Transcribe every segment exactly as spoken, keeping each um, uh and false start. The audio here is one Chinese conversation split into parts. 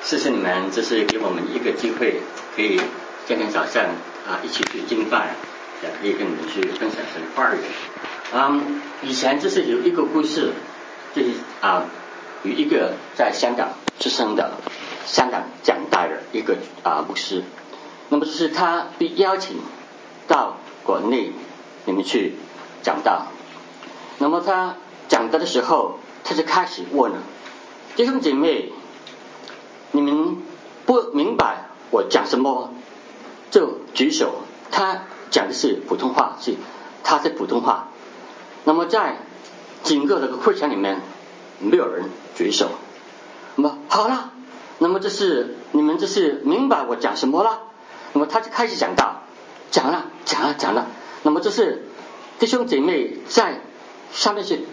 谢谢你们，这是给我们一个机会，可以今天早上啊一起去敬拜，也可以跟你们去分享神话语。嗯，以前就是有一个故事，就是啊有一个在香港出生的、香港长大的一个啊牧师，那么就是他被邀请到国内里面去讲道，那么他讲道的时候，他就开始问了弟兄姐妹，你们不明白我讲什么就举手。他讲的是普通话，是他是普通话。那么在整个这个会场里面没有人举手。那么好了，那么这是你们这是明白我讲什么了。那么他就开始讲道，讲了讲了讲了。那么这是弟兄姐妹在上面是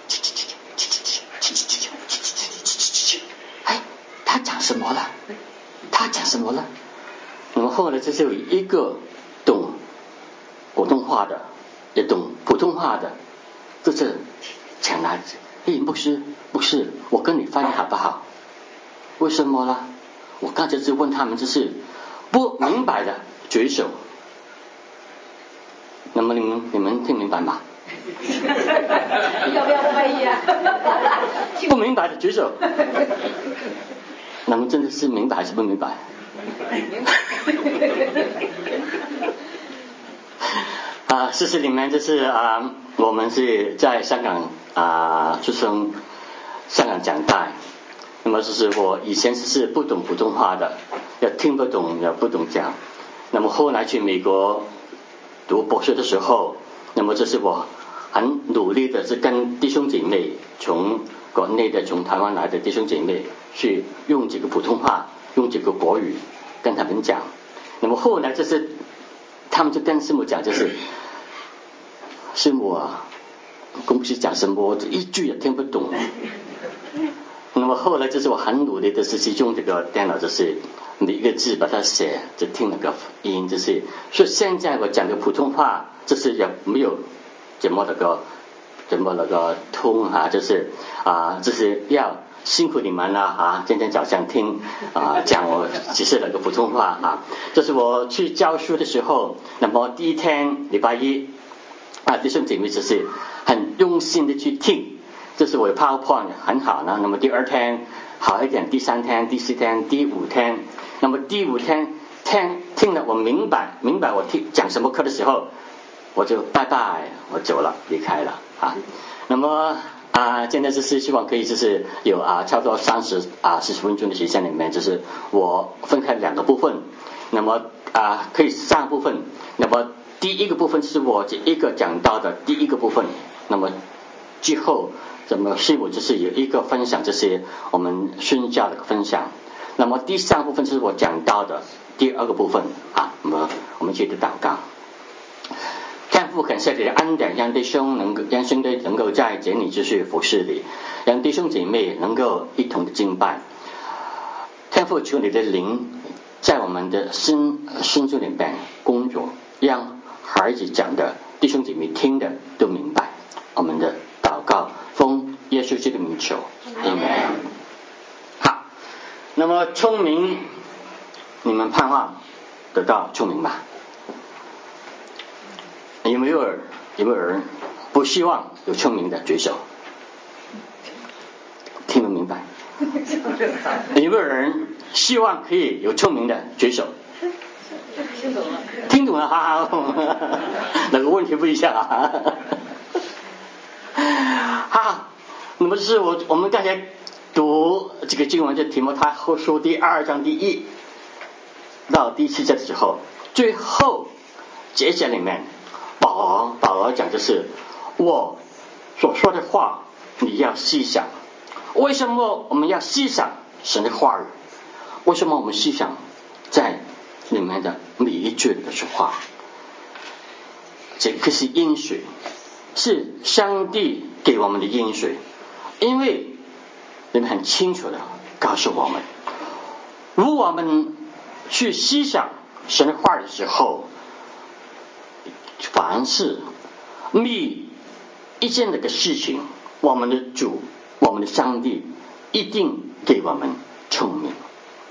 哎，他讲什么了？他讲什么了？那么后来就是有一个懂广东话的，也懂普通话的，就是抢来，哎，牧师，牧师，我跟你翻译好不好？为什么呢？我刚才是问他们，就是不明白的举手。那么你们你们听明白吗？ 要不要翻译啊？ 不明白的举手。那么真的是明白还是不明白？啊，事实里面就是啊，我们是在香港啊出生，香港长大。那么就是我以前是不懂普通话的，也听不懂，也不懂讲。那么后来去美国读博士的时候，那么这是我很努力的是跟弟兄姐妹，从国内的从台湾来的弟兄姐妹去用这个普通话，用这个国语跟他们讲。那么后来就是他们就跟师母讲，就是师母啊，公司讲什么我一句也听不懂。那么后来就是我很努力的是用这个电脑，就是每一个字把它写，就听那个音，就是所以现在我讲的普通话，就是也没有怎么那个怎么那个通啊，就是啊，就是要辛苦你们了啊！今天早上听啊讲我只是那个普通话啊，就是我去教书的时候，那么第一天礼拜一啊，弟兄姐妹就是很用心的去听。就是我 PowerPoint 很好呢，那么第二天好一点，第三天、第四天、第五天，那么第五天听听了我明白明白我听讲什么课的时候，我就拜拜，我走了，离开了啊。那么啊，现在就是希望可以就是有啊差不多三十啊四十分钟的时间里面，就是我分开两个部分，那么啊可以三部分，那么第一个部分是我这一个讲到的第一个部分，那么之后怎么师母就是有一个分享，就是我们宣教的分享。那么第三部分是我讲到的第二个部分啊，那么我们接着祷告。天父，感谢你的恩典，让弟兄能够让兄弟能够在这里继续服侍你，让弟兄姐妹能够一同的敬拜。天父，求你的灵在我们的心心中里边工作，让孩子讲的弟兄姐妹听的都明白。我们的祷告奉耶稣基督的名求，阿门。好，那么聪明，你们盼望得到聪明吗？有没有人有没有人不希望有聪明的举手？听得明白？有没有人希望可以有聪明的举手？ 听懂了， 听懂了，哈哈，那个问题不一样啊。好，那么是我我们刚才读这个经文的提摩太后书第二章第一到第七节的时候，最后节节里面保罗保罗讲的是我所说的话你要细想。为什么我们要细想神的话语？为什么我们细想在里面的每一句的说话？这个是应许，是上帝给我们的应许，因为你们很清楚的告诉我们，如果我们去思想神的话的时候，凡是每一件那个事情，我们的主，我们的上帝一定给我们聪明。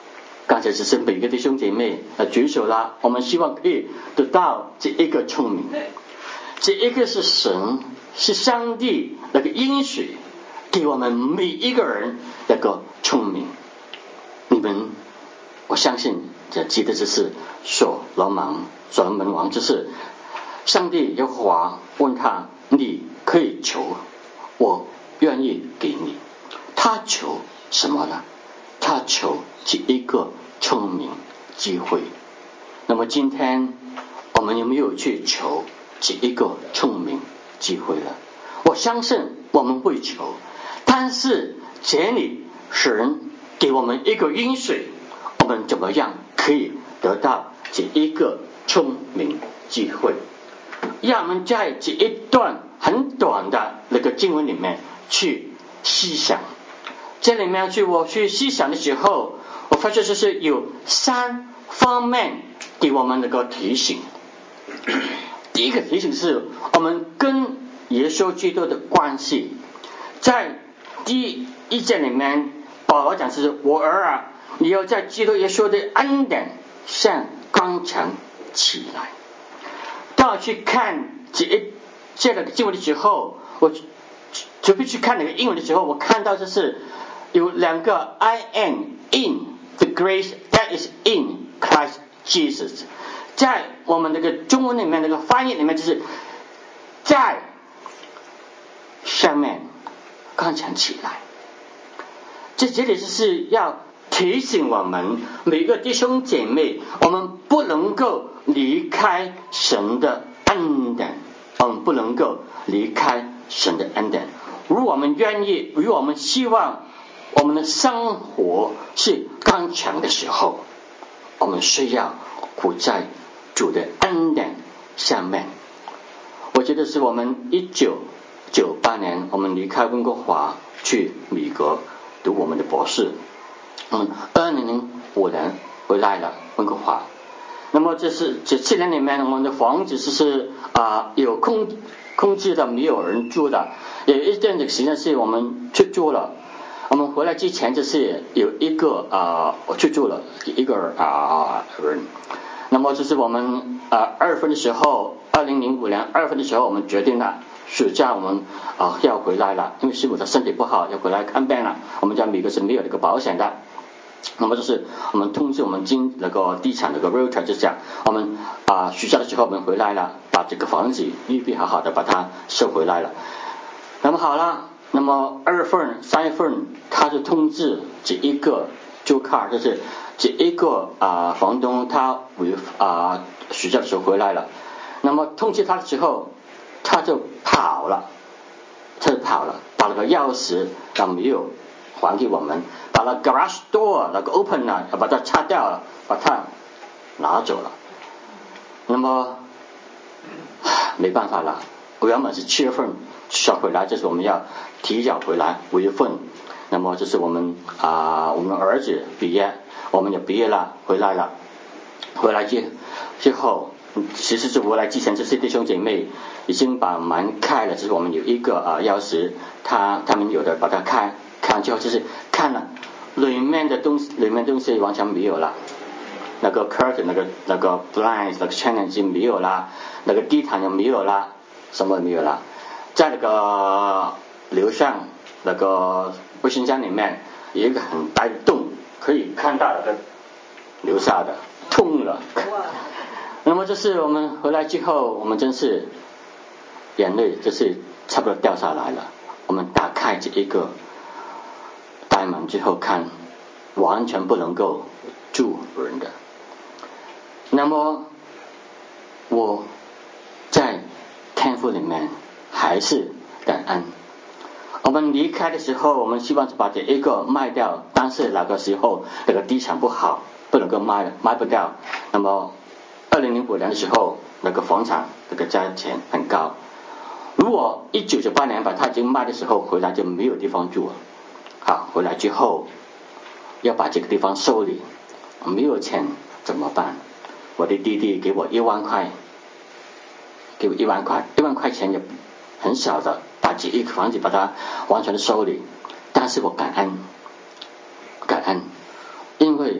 这只是每个弟兄姐妹呃举手了，我们希望可以得到这一个聪明，这一个是神是上帝那个应许给我们每一个人那个聪明。你们我相信这记得这是所罗门所罗门王，就是上帝耶和华问他，你可以求，我愿意给你。他求什么呢？他求这一个聪明机会。那么今天我们有没有去求这一个聪明机会呢？我相信我们会求，但是这里神给我们一个应许，我们怎么样可以得到这一个聪明机会？让我们在这一段很短的那个经文里面去思想。这里面去我去思想的时候，我发现就是有三方面给我们那个提醒。第一个提醒是我们跟耶稣基督的关系。在第一节里面保罗讲是，我儿啊，你要在基督耶稣的恩典上刚强起来。当我去看这一这个经文的时候，我准备去看那个英文的时候，我看到就是有两个 I am in the grace that is in Christ Jesus。 在我们那个中文里面那个翻译里面就是在上面刚强起来。这这里就是要提醒我们每个弟兄姐妹，我们不能够离开神的恩典，我们不能够离开神的恩典。如果我们愿意，如果我们希望我们的生活是刚强的时候，我们需要活在主的恩典上面。我觉得是我们一九九八年我们离开温哥华去美国读我们的博士，嗯，二零零五年回来了温哥华。那么这是这七年里面，我们的房子是啊、呃、有空空置的，没有人住的。有一段的时间是我们去住了。我们回来之前就是有一个啊、呃，我去住了一个啊、呃、人。那么就是我们啊、呃、二月份的时候，二零零五年二月份的时候，我们决定了暑假我们啊、呃、要回来了，因为师傅他身体不好，要回来看病了。我们家美国是没有那个保险的。那么就是我们通知我们经那个地产那个 realtor 就讲，我们啊暑假的时候我们回来了，把这个房子预备好好的把它收回来了。那么好了，那么二月份三月份他就通知这一个租客，就是这一个啊、呃、房东他回啊、呃、暑假的时候回来了。那么通知他的时候他就跑了，他就跑了，把那个钥匙他没有还给我们，把那 garage door 那个 open 了，把它拆掉了，把它拿走了。那么没办法了，我原本是七月份需要回来，就是我们要提早回来五月份。那么就是我们啊、呃，我们儿子毕业，我们也毕业了，回来了。回来之之后，其实是回来之前，这些弟兄姐妹已经把门开了，就是我们有一个啊、呃、钥匙，他他们有的把它开。看之后就是看了里面的东西，里面东西完全没有了，那个 curtain 那个那个 blinds 那个窗帘已经没有了，那个地毯也没有了，什么也没有了。在那个楼上那个卫生间里面有一个很大的洞，可以看到那个楼下的痛了。那么就是我们回来之后，我们真是眼泪就是差不多掉下来了。我们打开这一个开门之后看，完全不能够住人的。那么我在天父里面还是感恩。我们离开的时候，我们希望把这一个卖掉，但是那个时候那个地产不好，不能够卖，卖不掉。那么二零零五年的时候，那个房产那个价钱很高。如果一九九八年把它已经卖的时候，回来就没有地方住了。好，回来之后要把这个地方收理，没有钱怎么办？我的弟弟给我一万块，给我一万块，一万块钱也很少的，把这一个房子把它完全的收理。但是我感恩，感恩，因为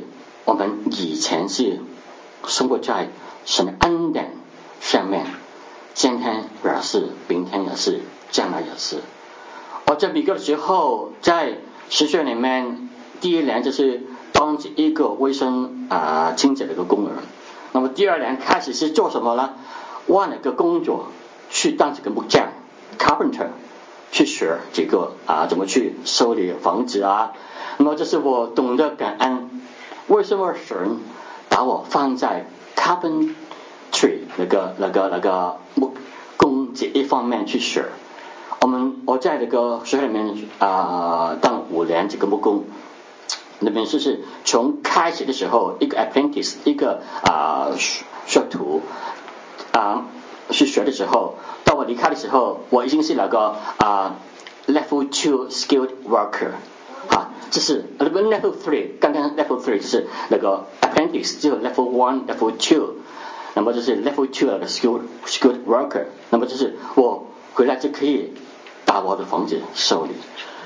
我们以前是生活在神的恩典上面，今天也是，明天也是，将来也是。我在美国的时候，在实学里面，第一年就是当一个卫生啊、呃、清洁的一个工人。那么第二年开始是做什么呢？换了个工作，去当这个木匠 carpenter， 去学这个啊怎么去修理房子啊。那么这是我懂得感恩，为什么神把我放在 carpentry 那个那个那个木工这一方面去学？我们我在这个学校里面啊、呃、当五年这个木工。那边就是从开始的时候一个 apprentice 一个啊、呃、学徒啊、呃、去学的时候，到我离开的时候，我已经是那个啊、呃、level two skilled worker 啊，这是 level three， 刚刚 level three 就是那个 apprentice 就 level one level two， 那么就是 level two 那个 skilled skilled worker， 那么就是我回来就可以把我的房子修理，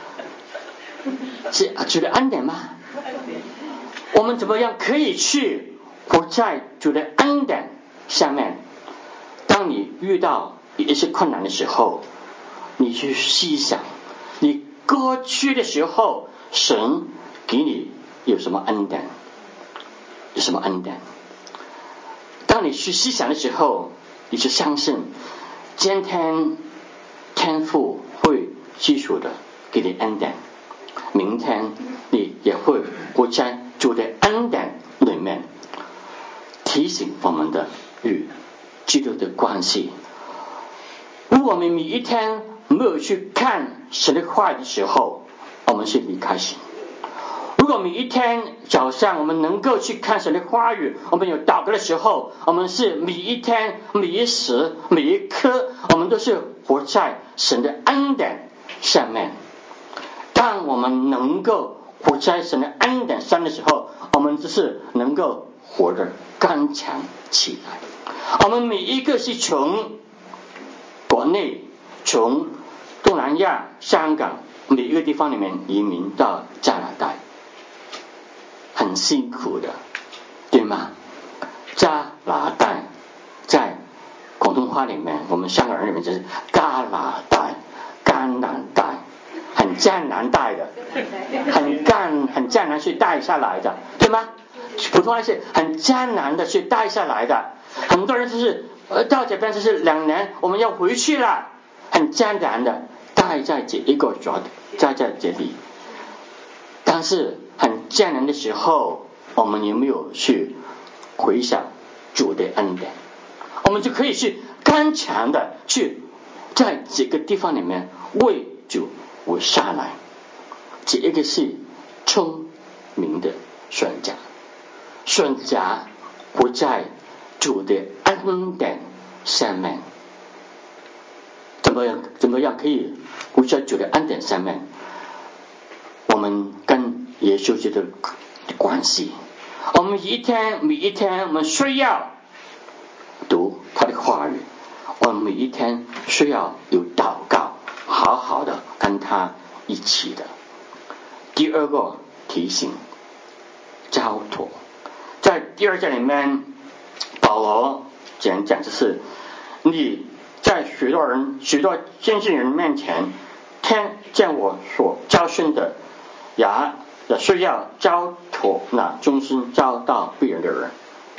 是主的恩典吗？我们怎么样可以去活在主的恩典下面？当你遇到一些困难的时候，你去细想，你过去的时候，神给你有什么恩典？有什么恩典？当你去细想的时候，你就相信今天天父会基础的给你恩典。明天你也会活在主的恩典里面，提醒我们的与基督的关系。如果我们每一天没有去看神的话的时候，我们是离开神。如果每一天早上我们能够去看神的话语，我们有祷告的时候，我们是每一天每一时每一刻，我们都是活在神的恩典上面。当我们能够活在神的恩典上的时候，我们就是能够活得刚强起来。我们每一个是从国内从东南亚香港每一个地方里面移民到加拿大，很辛苦的，对吗？加拿大在广东话里面，我们香港人里面就是加拿大加拿大，很艰难带的，很干很艰难去带下来的，对吗？普通话是很艰难的去带下来的，很多人就是呃到这边就是两年，我们要回去了，很艰难的带在这一个角在在这里。但是很艰难的时候，我们有没有去回想主的恩典？我们就可以去刚强的去在这个地方里面为主活下来。这一个是聪明的选择，选择活在主的恩典上面。怎么样？怎么样可以活在主的恩典上面？我们跟耶稣基督的关系，我们一天每一天，我们需要读他的话语，我们每一天需要有祷告，好好的跟他一起的。第二个提醒，交托。在第二节里面，保罗讲讲就是你在许多人许多先进人面前听见我所教训的，也也需要交托那忠心教导别人的人。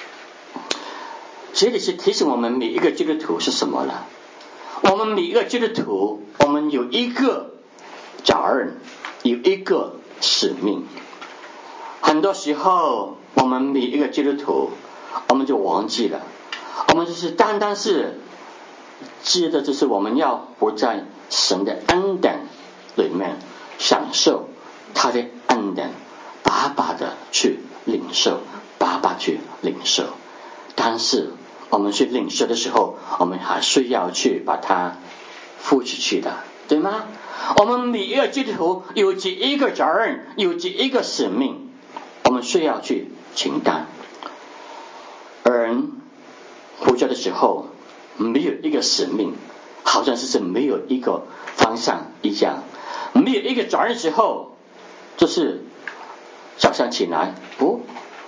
这里是提醒我们每一个基督徒是什么呢？我们每一个基督徒，我们有一个责任，有一个使命。很多时候我们每一个基督徒我们就忘记了，我们就是单单是记得就是我们要活在神的恩典里面，享受他的恩典，白白的去领受，白白去领受。但是我们去领受的时候，我们还需要去把它付出去的，对吗？我们每一个基督徒有这一个责任，有这一个使命，我们需要去承担。人活着的时候没有一个使命，好像是没有一个方向一样。没有一个责任的时候，就是早上起来，哦，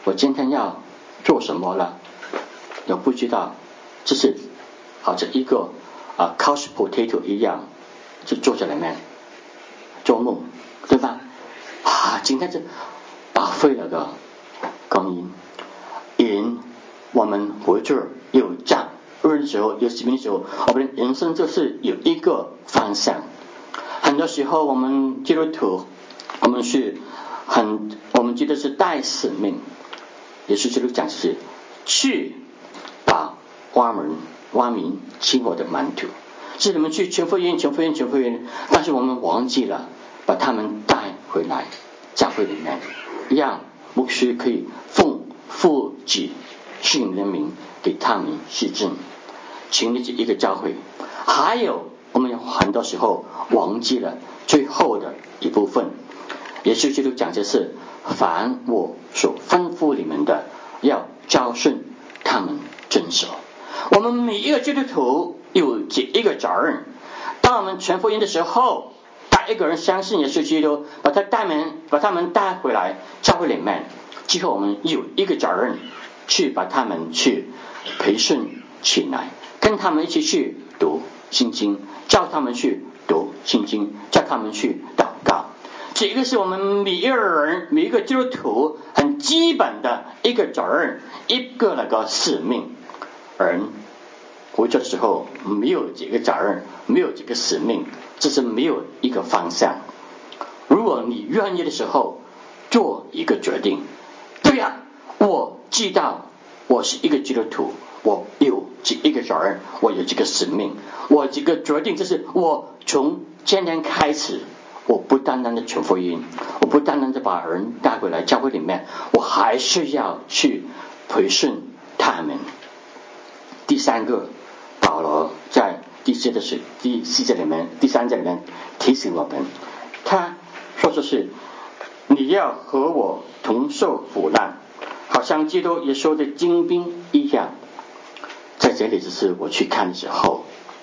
我今天要做什么了？我不知道，这是好像一个啊 couch potato 一样，就坐在里面做梦，对吧？啊，今天就白费了个光阴。人我们活着有责任的时候，有使命的时候，我们人生就是有一个方向。很多时候我们基督徒，我们是很，我们觉得是带使命，也是基督讲是去把万民万民亲我的门徒，是你们去传福音、传福音、传福音，但是我们忘记了把他们带回来教会里面，让牧师可以奉父子圣灵的名给他们施证，成立一个教会。还有我们很多时候忘记了最后的一部分，耶稣基督讲的是凡我所吩咐你们的，要教训他们遵守。我们每一个基督徒有这一个责任，当我们传福音的时候，带一个人相信耶稣基督，把他带门把他们带回来教会里面之后，我们有一个责任去把他们去培训起来，跟他们一起去读圣经，叫他们去读圣经，叫他们去祷告。这个是我们每一个人每一个基督徒很基本的一个责任，一个那个使命。而活着的时候没有这个责任，没有这个使命，这是没有一个方向。如果你愿意的时候做一个决定，对呀、啊，我知道我是一个基督徒，我有这一个责任，我有这个使命，我这个决定就是我从今天开始，我不单单的传福音，我不单单的把人带回来教会里面，我还是要去培训他们。第三个，保罗在第四的是第四节里面，第三节里面提醒我们，他说的是你要和我同受苦难，好像基督耶稣的精兵一样。在这里就是我去看的时候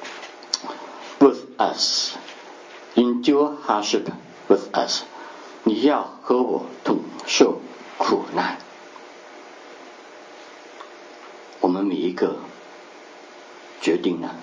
with us endure hardship with us， 你要和我同受苦难。我们每一个决定了，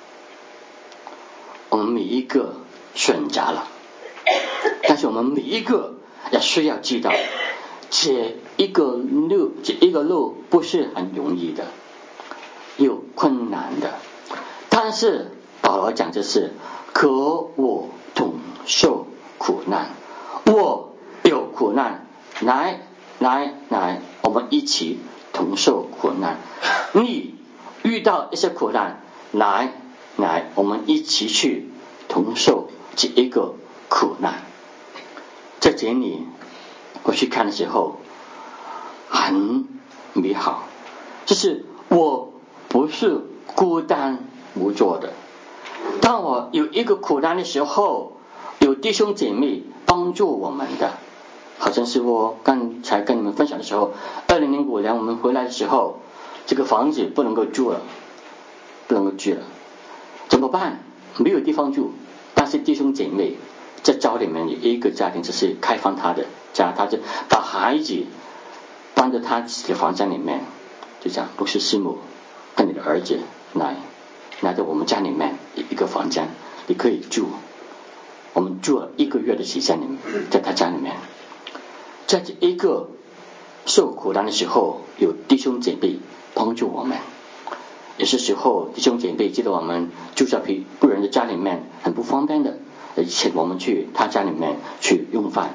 我们每一个选择了，但是我们每一个也需要知道，这一个路，这一个路不是很容易的，有困难的。但是保罗讲的是，可我同受苦难，我有苦难，来来来，我们一起同受苦难。你遇到一些苦难，来来，我们一起去同受这一个苦难。在这里我去看的时候很美好，就是我不是孤单无助的。当我有一个苦难的时候，有弟兄姐妹帮助我们的，好像是我刚才跟你们分享的时候，二零零五年我们回来的时候，这个房子不能够住了，不能够住了，怎么办？没有地方住。但是弟兄姐妹在家里面有一个家庭，就是开放他的家，他就把孩子搬到他自己的房间里面，就讲牧师师母跟你的儿子来来到我们家里面一个房间，你可以住。我们住了一个月的时间里面，在他家里面，在这一个受苦难的时候，有弟兄姐妹帮助我们。有些时候弟兄姐妹记得我们住在别人的家里面很不方便的，请我们去他家里面去用饭。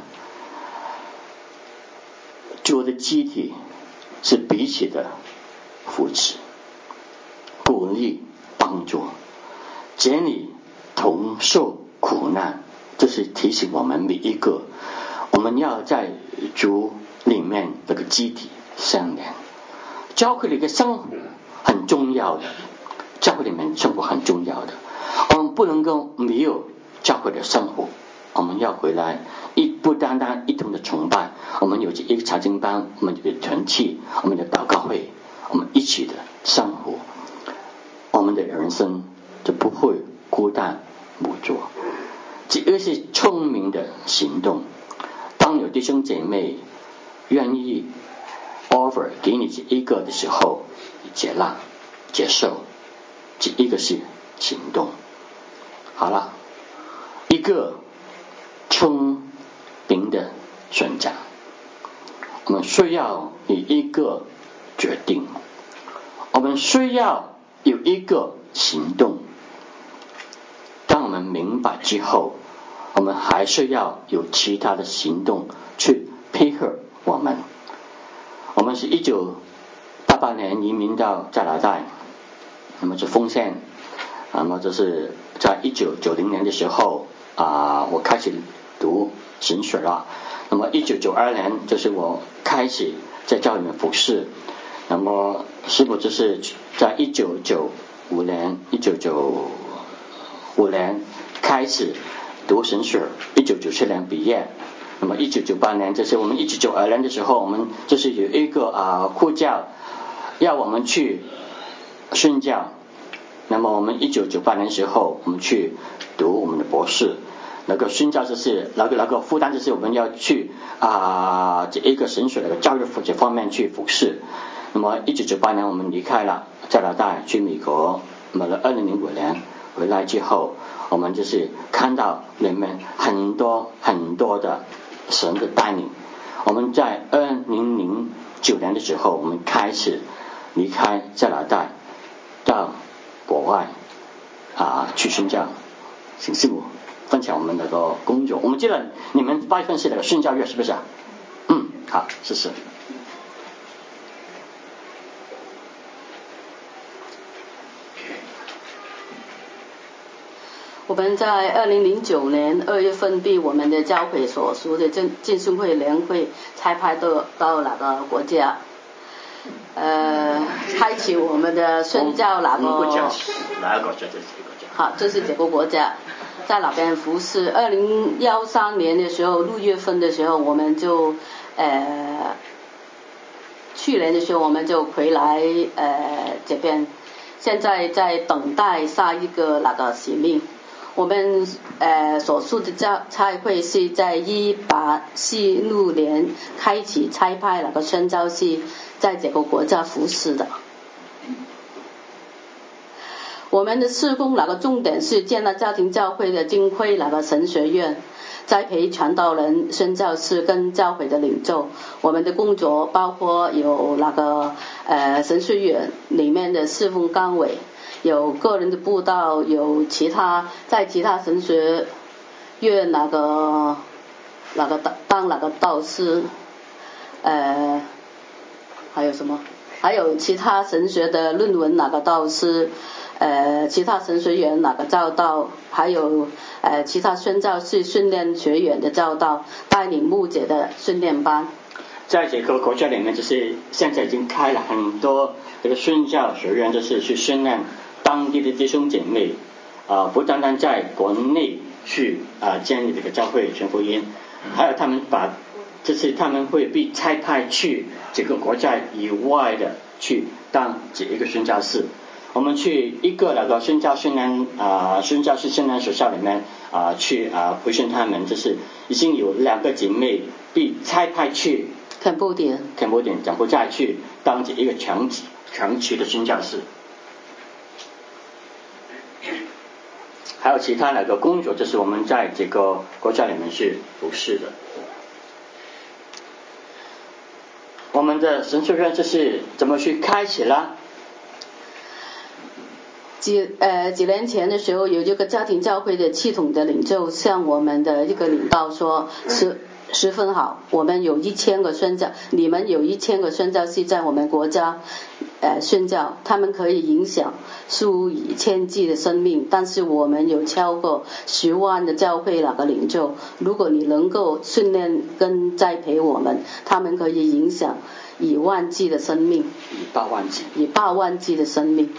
做的集体是彼此的扶持、鼓励、帮助，这里同受苦难，这是提醒我们每一个，我们要在主里面这个集体相连。教会里的生活很重要的，教会里面生活很重要的，我们不能够没有教会的生活。我们要回来一不单单一同的崇拜，我们有一个查经班，我们有团契，我们的祷告会，我们一起的生活，我们的人生就不会孤单无助。这个是聪明的行动。当有弟兄姐妹愿意 offer offer 给你这一个的时候，接纳、接受，这一个是行动。好了，一个聪明的宣讲，我们需要有一个决定，我们需要有一个行动。当我们明白之后，我们还需要有其他的行动去配合我们。我们是一九八八年移民到加拿大，那么是奉献，那么就是在一九九零年的时候啊、呃，我开始读神学了。那么一九九二年就是我开始在教里面服侍。那么师父就是在一九九五年，一九九五年开始读神学，一九九七年毕业。那么一九九八年就是我们一九九二年的时候，我们就是有一个啊呼叫，要我们去宣教。那么我们一九九八年的时候，我们去读我们的博士。那个宣教就是那个那个负担就是我们要去啊这一个神学的教育这方面去服侍。那么一九九八年我们离开了加拿大去美国，那么二零零五年回来之后，我们就是看到里面很多很多的神的带领。我们在二零零九年的时候，我们开始离开加拿大到国外啊去宣教。请师母分享我们那个工作。我们记得你们八月份是那个宣教月是不是啊？嗯，好，谢谢。 我们在二零零九年二月份被我们的教会所属的浸浸信会联会差派到到哪个国家，呃，开启我们的宣教哪个？ 哪个国家？哪个国家？这是国家。 好，这是这个国家，在哪边服侍？二零幺三年的时候，六月份的时候，我们就呃，去年的时候我们就回来呃这边，现在在等待下一个那个使命。我们呃所属的教差会是在一八四六年开启差派那个宣教士在这个国家服侍的。我们的事工那个重点是建立家庭教会的金辉那个神学院，栽培传道人、宣教士跟教会的领袖。我们的工作包括有那个呃神学院里面的侍奉岗位，有个人的布道，有其他在其他神学院那个那个当当那个导师，呃，还有什么？还有其他神学的论文那个导师，呃，其他神学院那个教导，还有呃其他宣教士训练学员的教导，带领牧者的训练班。 在这个国家里面，就是现在已经开了很多这个宣教学院，就是去训练当地的弟兄姐妹啊、呃，不单单在国内去啊、呃、建立这个教会传福音，还有他们把就是他们会被差派去这个国家以外的去当这一个宣教士。我们去一个那个宣教训练啊、呃、宣教士训练学校里面啊、呃、去啊、呃、培训他们，就是已经有两个姐妹被差派去柬埔寨， 柬埔寨柬埔寨去当这一个长期长期的宣教士。还有其他那个工作，就是我们在这个国家里面是服侍的。我们的神学院就是怎么去开始了？ 几呃几年前的时候，有这个家庭教会的系统的领袖向我们的一个领导说，十十分好，我们有一千个宣教，你们有一千个宣教士在我们国家呃宣教，他们可以影响数以千计的生命，但是我们有超过十万的教会那个领袖，如果你能够训练跟栽培我们，他们可以影响以万计的生命， 以八万计， 以八万计的生命。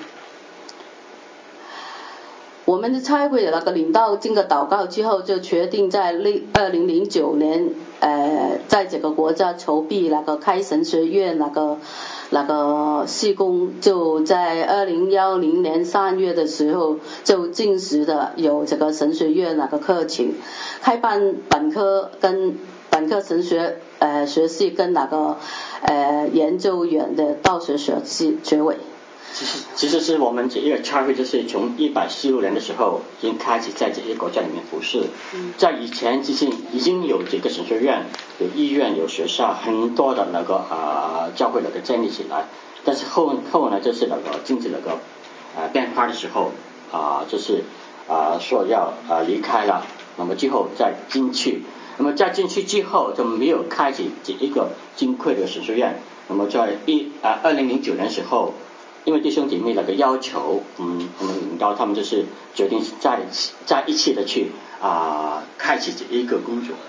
我们的差会的那个领导经过祷告之后，就决定在二零零九年呃在这个国家筹备那个开神学院那个那个事工，就在二零幺零年三月的时候就正式的有这个神学院那个课程，开办本科跟本本科神学呃学系跟那个呃研究院的道学学系学位。 其实其实是我们这一个教会就是从一百四十六年的时候已经开始在这些国家里面服侍，嗯、在以前其实已经有这个神学院、有医院、有学校，很多的那个啊、呃、教会那个建立起来，但是后后来就是那个经济那个呃变化的时候啊、呃，就是啊、呃、说要啊、呃、离开了，那么之后再进去，那么在进去之后就没有开启这一个金匮的神学院，那么在一啊二零零九年时候。因为弟兄姐妹那个要求，嗯，我们领导他们就是决定再再一起的去啊、呃、开启这一个工作。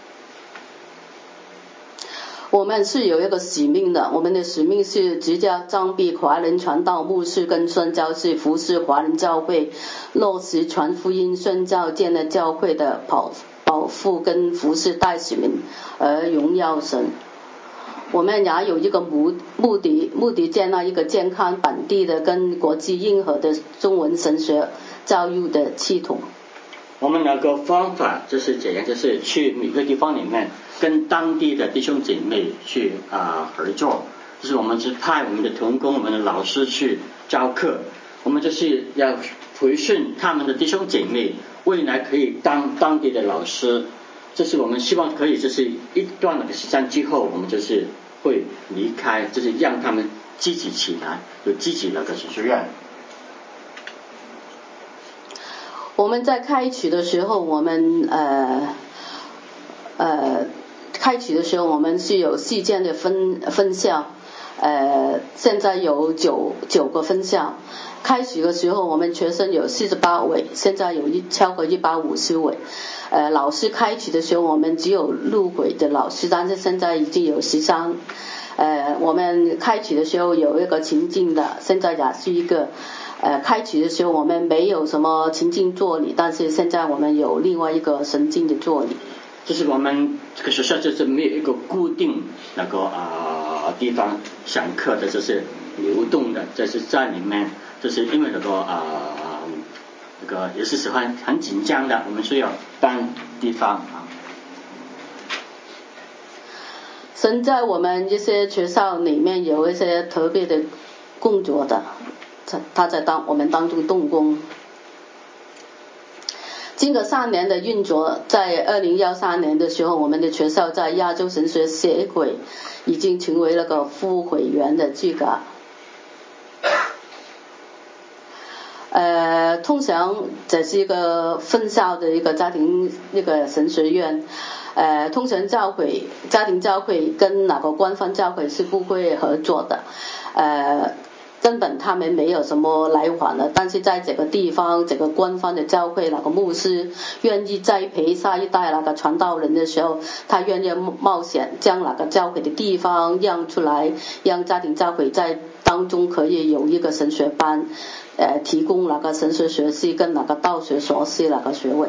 我们是有一个使命的，我们的使命是直接装备华人传道牧师跟宣教士，服侍华人教会，落实传福音、宣教、建立教会的保保护跟服侍大使命，而荣耀神。我们也有一个目目的，目的建立一个健康本地的跟国际硬核的中文神学教育的系统。 我们那个方法就是这样，就是去每个地方里面跟当地的弟兄姐妹去啊、呃、合作，就是我们是派我们的同工、我们的老师去教课，我们就是要培训他们的弟兄姐妹，未来可以当当地的老师。这是我们希望可以，就是一段的时间之后，我们就是会离开，就是让他们积极起来，有积极那个神学院。 我们在开启的时候，我们呃呃开启的时候，我们是有细件的分分校，呃，现在有九九个分校。开始的时候，我们学生有四十八位，现在有一超过一百五十位。呃，老师开始的时候，我们只有入会的老师，但是现在已经有十三。呃，我们开始的时候有一个情境的，现在也是一个。呃，开始的时候我们没有什么情境助理，但是现在我们有另外一个神经的助理。 就是我们这个学校就是没有一个固定那个啊、呃、地方上课的，就是流动的，就是在里面，就是因为那个啊、呃、那个也是喜欢很紧张的，我们需要搬地方啊。 神在我们这些学校里面有一些特别的工作的。他在当我们当中动工。经过三年的运作，在二零一三年的时候，我们的学校在亚洲神学协会已经成为了个副会员的资格。呃，通常这是一个分校的一个家庭那个神学院。呃，通常教会家庭教会跟那个官方教会是不会合作的。呃。根本他们没有什么来往的，但是在这个地方，这个官方的教会那个牧师愿意栽培下一代那个传道人的时候，他愿意冒险将那个教会的地方让出来，让家庭教会在当中可以有一个神学班，呃，提供那个神学学系跟那个道学硕士那个学位。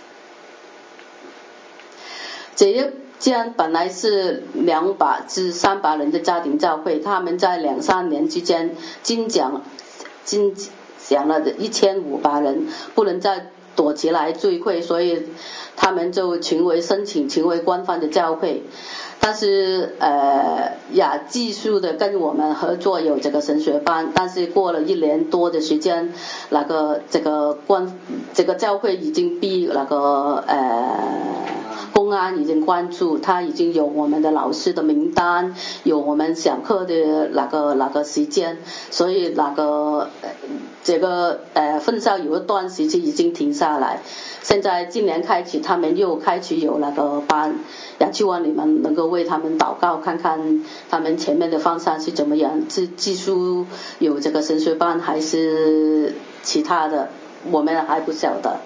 这一间本来是两百至三百人的家庭教会，他们在两三年之间精讲精讲了一千五百人，不能再躲起来聚会，所以他们就成为申请成为官方的教会。但是呃也继续的跟我们合作有这个神学班，但是过了一年多的时间，那个这个官这个教会已经被那个呃公安已经关注，他已经有我们的老师的名单，有我们讲课的那个那个时间，所以那个这个呃分校有一段时间已经停下来。现在今年开始他们又开始有那个班，也希望你们能够为他们祷告，看看他们前面的方向是怎么样，是继续有这个神学班还是其他的，我们还不晓得。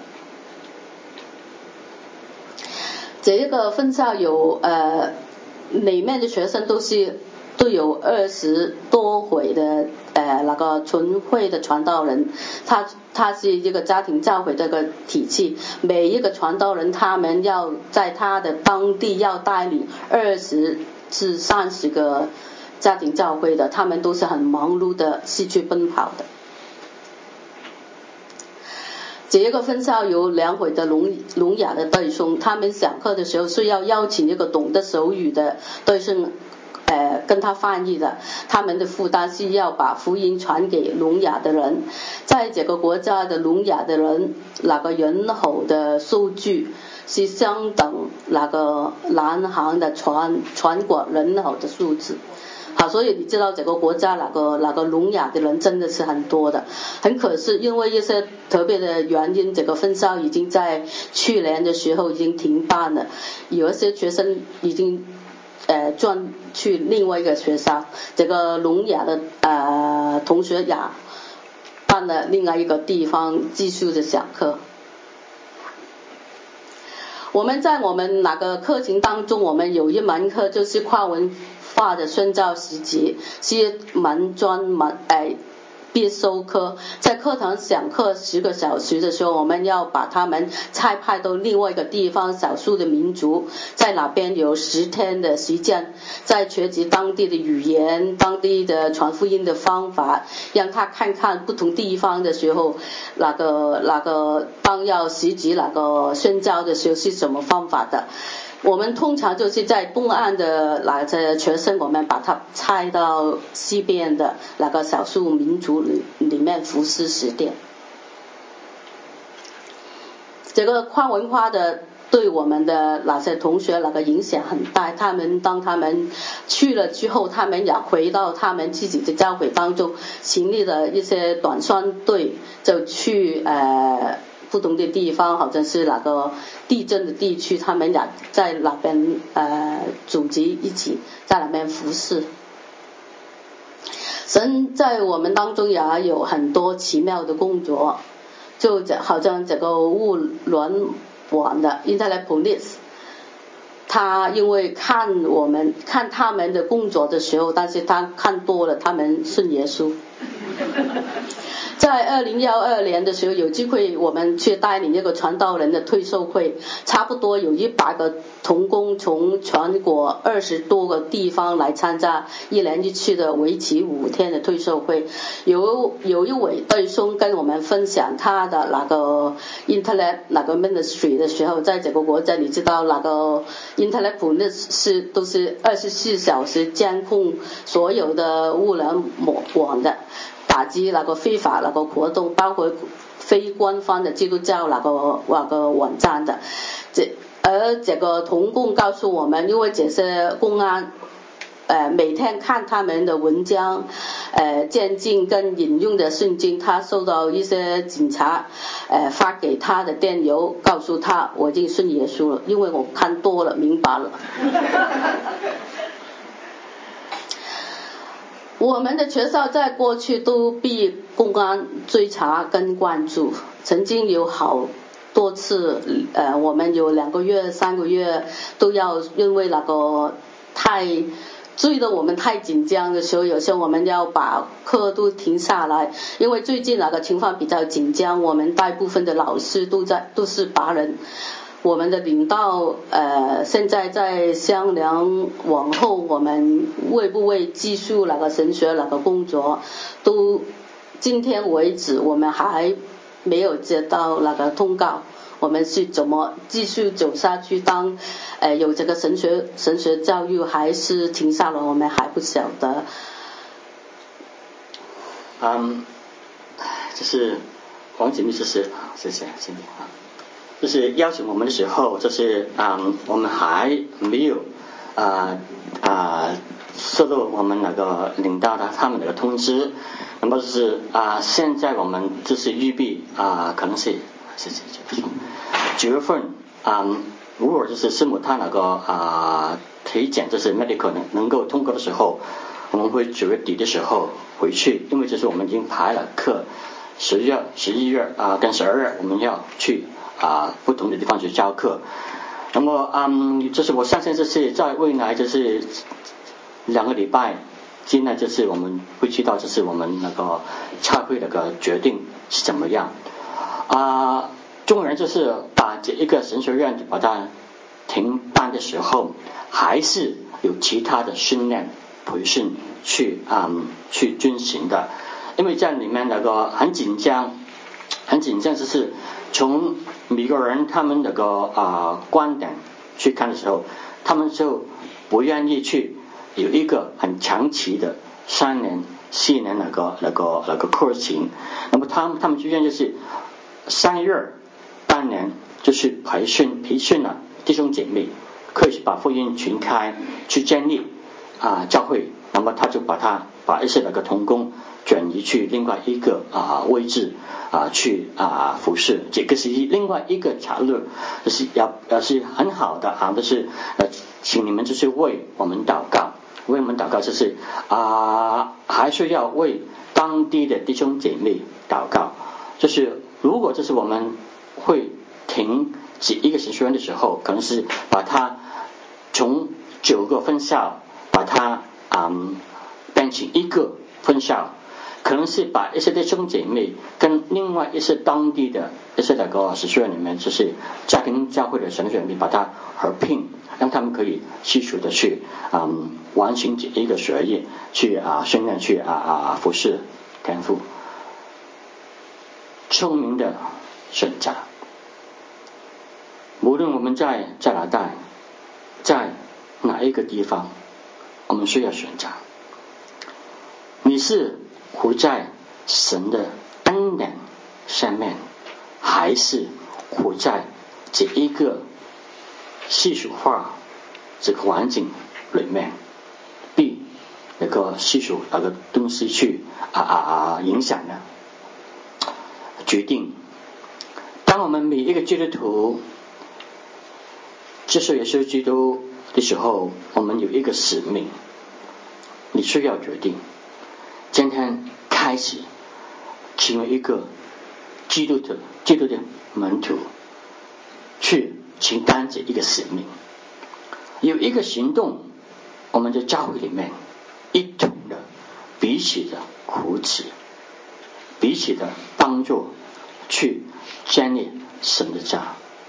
这一个分校有呃里面的学生都是都有二十多回的呃那个纯会的传道人，他他是一个家庭教会这个体系，每一个传道人他们要在他的当地要带领二十至三十个家庭教会的，他们都是很忙碌的四处奔跑的。 这一个分校有两位的聋聋哑的弟兄，他们讲课的时候是要邀请一个懂得手语的弟兄呃，跟他翻译的，他们的负担是要把福音传给聋哑的人。在这个国家的聋哑的人，那个人口的数据是相等那个南韩的全全国人口的数字。好，所以你知道这个国家那个那个聋哑的人真的是很多的，很可惜，因为一些特别的原因，这个分校已经在去年的时候已经停办了，有一些学生已经呃转去另外一个学校，这个聋哑的呃同学也办了另外一个地方继续的讲课。我们在我们那个课程当中，我们有一门课就是跨文化的宣教实习，是一门专门哎必修课。在课堂讲课十个小时的时候，我们要把他们差派到另外一个地方，少数的民族在那边有十天的时间，在学习当地的语言、当地的传福音的方法，让他看看不同地方的时候，那个那个当要实习那个宣教的时候是什么方法的。我们通常就是在东岸的那个学生，我们把它拆到西边的那个少数民族里里面服侍十天。这个跨文化的对我们的那些同学那个影响很大，他们当他们去了之后，他们也回到他们自己的教会当中，成立了一些短宣队，就去呃不同的地方，好像是那个地震的地区，他们也在那边呃组织一起在那边服侍。神在我们当中也有很多奇妙的工作，就好像这个物联网的 Internet Police， 他因为看我们看他们的工作的时候，但是他看多了，他们信耶稣。在二零一二年的时候，有机会我们去带领一个传道人的退休会，差不多有一百个同工从全国二十多个地方来参加一年一次的为期五天的退休会。有有一位弟兄跟我们分享他的那个 Internet 那个 Ministry 的时候，在这个国家你知道那个 Internet Police 是都是二十四小时监控所有的物联网的，打击那个非法那个活动，包括非官方的基督教那个那个网站的。这而这个同工告诉我们，因为这些公安呃每天看他们的文章呃见证跟引用的圣经，他收到一些警察呃发给他的电邮，告诉他我已经信耶稣了，因为我看多了明白了。我们的学校在过去都被公安追查跟关注，曾经有好多次呃我们有两个月三个月都要因为那个太追得我们太紧张的时候，有时候我们要把课都停下来，因为最近那个情况比较紧张，我们大部分的老师都在都是白人。我们的领导呃现在在商量往后我们会不会继续那个神学那个工作，都今天为止我们还没有接到那个通告，我们是怎么继续走下去，当呃有这个神学神学教育还是停下来，我们还不晓得。 嗯，这是黄锦律师师，谢谢谢谢啊。就是邀请我们的时候，就是嗯，我们还没有啊啊收到我们那个领导的他们那个通知，那么就是啊、呃，现在我们就是预备啊、呃，可能是谢谢九月份啊、呃，如果就是师母他那个啊、呃、体检就是 medical 能能够通过的时候，我们会九月底的时候回去，因为就是我们已经排了课，十月、十一月啊、呃、跟十二月我们要去。啊，不同的地方去教课。那么，嗯，就是我相信，就是在未来，就是两个礼拜，现在就是我们会知道，就是我们那个差会那个决定是怎么样。啊，纵然就是把这一个神学院把它停办的时候，还是有其他的训练培训去嗯去进行的，因为在里面那个很紧张。 很紧张，就是从每个人他们那个啊、呃、观点去看的时候，他们就不愿意去有一个很长期的三年、四年那个那个那个课程。那么他们他们就愿意就是三月半年就是培训培训了弟兄姐妹，可以把福音传开，去建立啊、呃、教会。那么他就把他把一些那个同工转移去另外一个啊、呃、位置啊、呃、去啊、呃、服侍，这个是另外一个策略，就是要要是很好的啊，就是呃请你们就是为我们祷告，为我们祷告，就是啊、呃、还是要为当地的弟兄姐妹祷告。就是如果就是我们会停几一个神学院的时候，可能是把它从九个分校把它嗯变成一个分校，可能是把一些弟兄姐妹跟另外一些当地的一些那个神学院里面，就是家庭教会的神学院里面把它合并，让他们可以迅速的去嗯完成一个学业，去啊训练，去啊啊服侍天父。聪明的选择，无论我们在加拿大，在哪一个地方，我们需要选择。你是活在神的恩典上面，还是活在这一个世俗化这个环境里面，被那个世俗那个东西去啊啊啊影响呢？决定，当我们每一个基督徒接受耶稣基督的时候，我们有一个使命，你需要决定今天开始成为一个基督徒基督的门徒，去承担这一个使命，有一个行动，我们在教会里面一同的彼此的扶持，彼此的帮助，去建立神的家，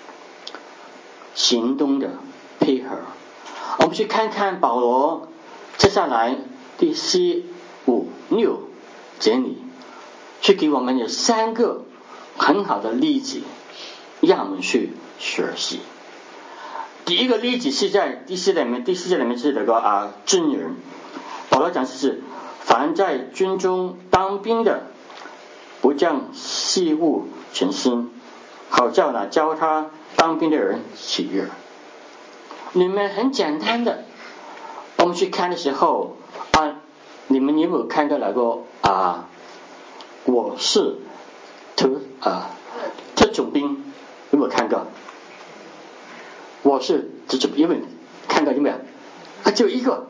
行动的配合。我们去看看保罗接下来第四五六节里，去给我们有三个很好的例子，让我们去学习。第一个例子是在第四节里面，第四节里面是那个啊军人，保罗讲是凡在军中当兵的，不将事务全心，好叫那教他当兵的人喜悦。你们很简单的，我们去看的时候啊，你们有没有看到那个啊？我是特啊特种兵，有没有看到？我是特种兵，有没有看到？有没有？啊，就一个。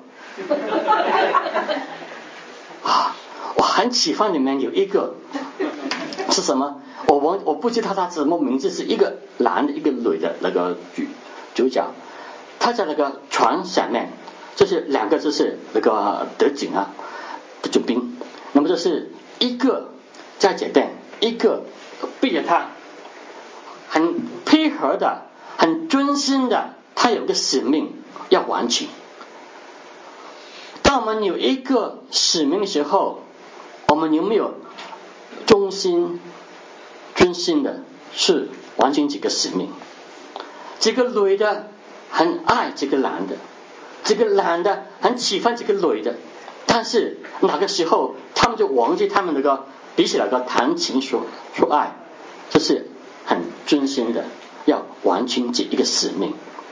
啊，我很喜欢里面有一个是什么？我我我不知道他什么名字，是一个男的，一个女的那个主主角。他在那个船上面，就是两个就是那个德警啊，特种兵。那么就是一个在这边，一个逼着他，很配合的，很专心的，他有个使命要完成。当我们有一个使命的时候，我们有没有忠心、专心的去完成这个使命？这个女的很爱这个男的，这个男的很喜欢这个女的，但是哪个时候他们就忘记他们那个彼此那个谈情说说爱，这是很专心的要完成这一个使命。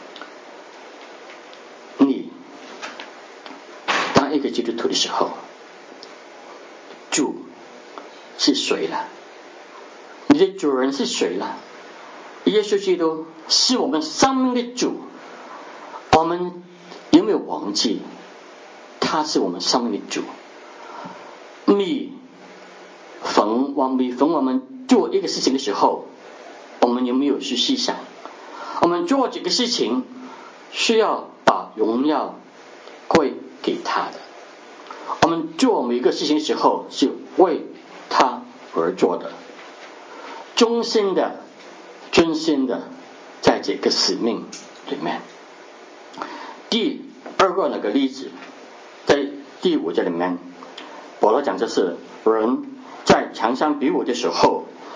你当一个基督徒的时候，主是谁了？你的主人是谁了？耶稣基督是我们生命的主，我们有没有忘记他是我们生命的主？每逢我每逢我们做一个事情的时候，我们有没有去思想，我们做这个事情是要把荣耀归给他的？我们做每一个事情的时候是为他而做的，忠心的、专心的在这个使命里面。第二个那个例子，在第五节里面，保罗讲的是人在墙上比武的时候，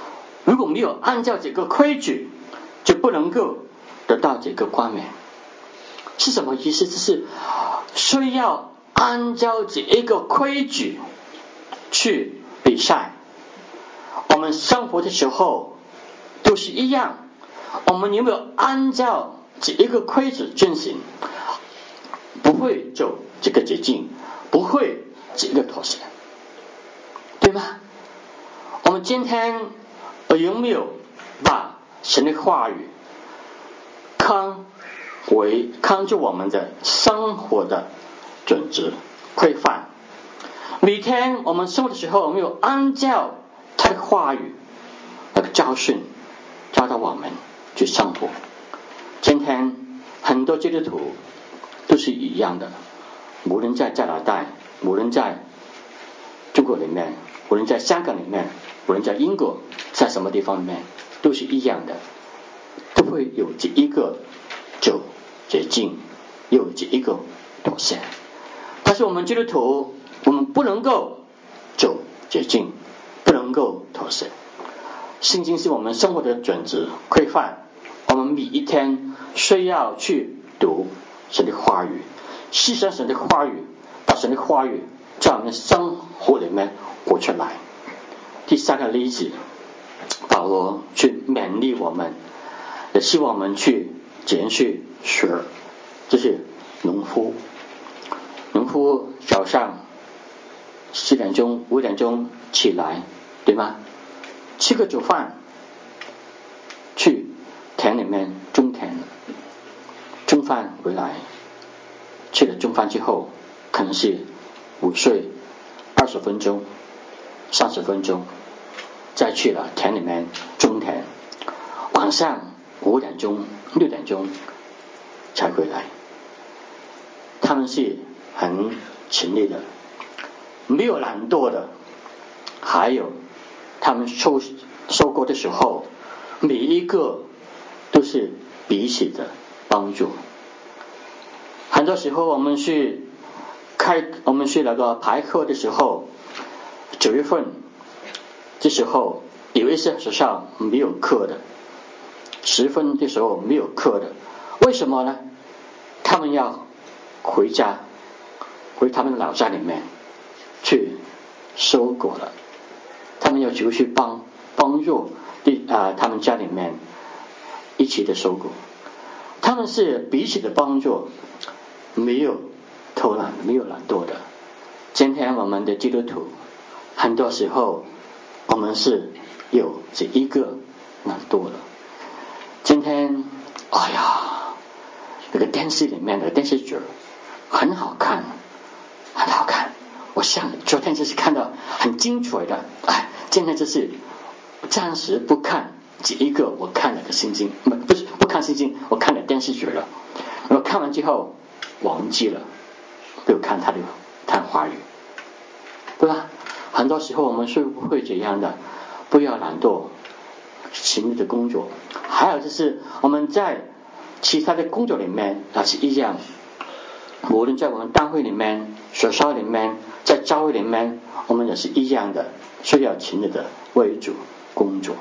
如果没有按照这个规矩，就不能够得到这个冠冕。是什么意思？就是需要按照这一个规矩去比赛。我们生活的时候都是一样，我们有没有按照这一个规矩进行？不会走这个捷径，不会这个妥协，对吗？我们今天有没有把神的话语看为看作我们的生活的准则规范？每天我们生活的时候，有没有按照他的话语那个教训教导我们去生活？今天很多基督徒都是一样的，无论在加拿大，无论在中国里面，无论在香港里面，无论在英国，在什么地方里面，都是一样的，都会有这一个走捷径，有这一个妥协。但是我们基督徒，我们不能够走捷径，不能够妥协。圣经是我们生活的准则规范，我们每一天需要去读神的话语，牺牲神的话语，把神的话语在我们的生活里面活出来。第三个例子，保罗去勉励我们，也希望我们去捡去学，就是农夫。农夫早上四点钟、五点钟起来，对吗？吃个早饭，去田里面种田，种饭回来，吃了中饭之后，可能是午睡二十分钟、三十分钟，再去了田里面种田，晚上五点钟、六点钟才回来。他们是很勤力的，没有懒惰的，还有他们收收割的时候，每一个都是彼此的帮助。很多时候我们去开，我们去那个排课的时候，九月份这时候有一些学校没有课的，十分的时候没有课的，为什么呢？他们要回家，回他们的老家里面去收割了，他们要就去帮帮助的啊、呃，他们家里面一起的收割，他们是彼此的帮助，没有偷懒，没有懒惰的。今天我们的基督徒，很多时候我们是有这一个懒惰的。今天，哎呀，那个电视里面的电视剧很好看，很好看。我想昨天就是看到很精彩的，哎，今天就是暂时不看这一个，我看了个圣经，不不是不看圣经，我看了电视剧了。我看完之后忘记了，没有看他的看话语，对吧？很多时候我们是不会这样的，不要懒惰，勤力的工作。还有就是我们在其他的工作里面也是一样，无论在我们单位里面、学校里面、在教会里面，我们也是一样的，需要勤力的为主工作。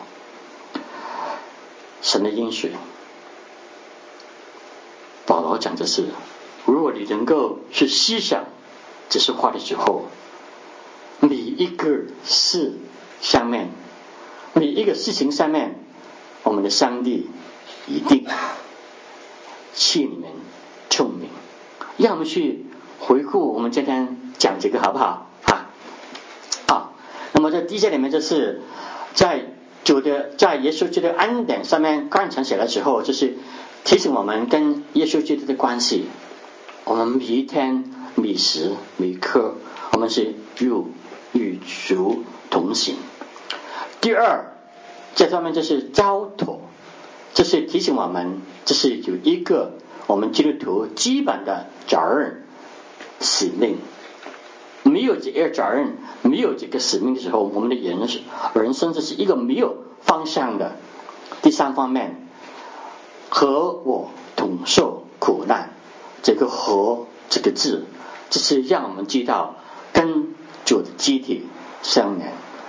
神的应许，保罗讲的是，如果你能够去思想这些话的时候，每一个事上面，每一个事情上面，我们的上帝一定赐你们聪明。让我们去回顾我们今天讲这个好不好啊？好，那么在第一节里面就是在主的在耶稣基督的恩典上面刚才写的时候，就是提醒我们跟耶稣基督的关系。我们每一天每时每刻，我们是与与主同行。第二，这方面就是交托，这是提醒我们，这是有一个我们基督徒基本的责任使命。没有这个责任，没有这个使命的时候，我们的人人生就是一个没有方向的。第三方面，和我同受苦难，这个和这个字，这是让我们知道跟主的肢体相连。提醒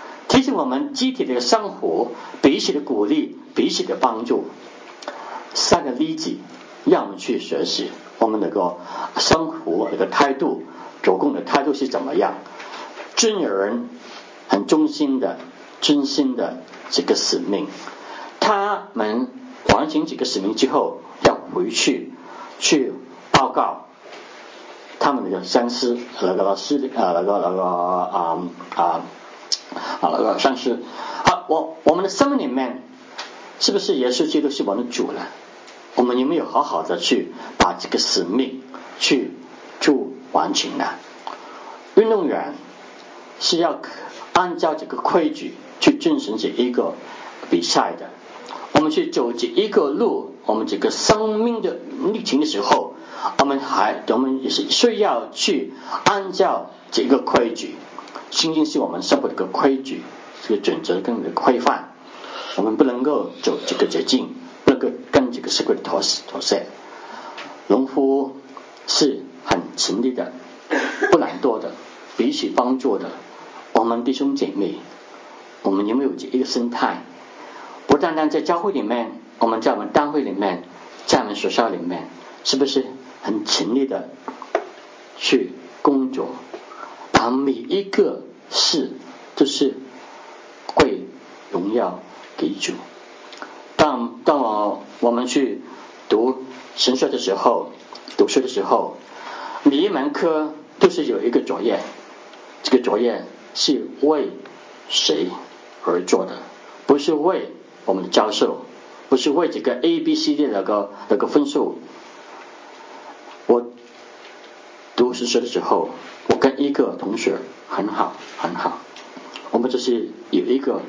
是我们集体的生活，彼此的鼓励，彼此的帮助。三个例子让我们去学习我们那个生活那个态度，做工的态度是怎么样。军人很忠心的真心的这个使命，他们完成这个使命之后要回去去报告他们那个上司那个司呃那个那个啊啊啊那个上司。好，我我们的生命里面是不是耶稣基督是我们的主呢？我们有没有好好的去把这个使命去做完成呢？运动员是要按照这个规矩去进行这一个比赛的。我们去走这一个路，我们这个生命的历程的时候，我们还我们也是需要去按照这个规矩，圣经是我们生活的一个规矩，这个准则跟这个规范，我们不能够走这个捷径，不能够跟这个社会的妥妥协。农夫是很勤力的，不懒惰的，彼此帮助的。我们弟兄姐妹，我们有没有这一个生态？不单单在教会里面，我们在我们单位里面，在我们学校里面，是不是很勤力的去工作，把每一个事都是归荣耀给主。当当我我们去读神学的时候，读书的时候，每一门课都是有一个作业，这个作业是为谁而做的？不是为我们的教授，不是为这个 A B C D 那个那个分数。我读神学的时候，我跟一个同学很好很好，我们就是有一个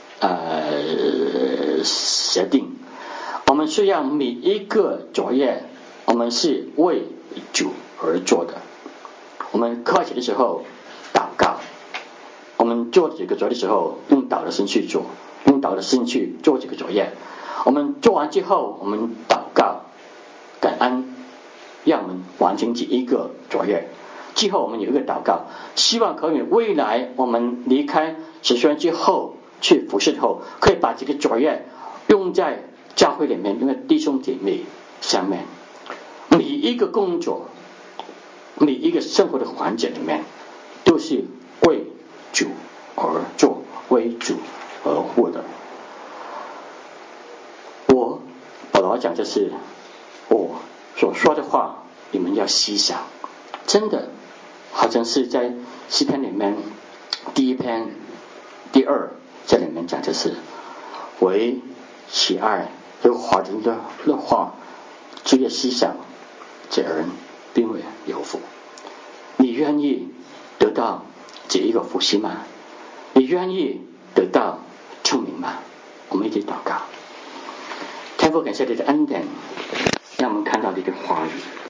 呃协定，我们需要每一个作业，我们是为主而做的。我们开始的时候祷告，我们做这个作业的时候用祷的心去做，用祷的心去做这个作业。我们做完之后，我们祷告感恩，让我们完成这一个作业。之后我们有一个祷告，希望可以未来我们离开神学院之后去服侍后，可以把这个作业用在教会里面，用在弟兄姐妹上面。每一个工作，每一个生活的环节里面，都是为主而做，为主而活的。我保罗讲的是，我所说的话你们要细想，真的好像是在诗篇里面第一篇第二这里面讲的是，为喜爱有华人的的话，只要细想，这人并未有福。你愿意得到这一个福气吗？你愿意得到聪明吗？我们一起祷告。天父，感谢你的恩典，让我们看到你的话语。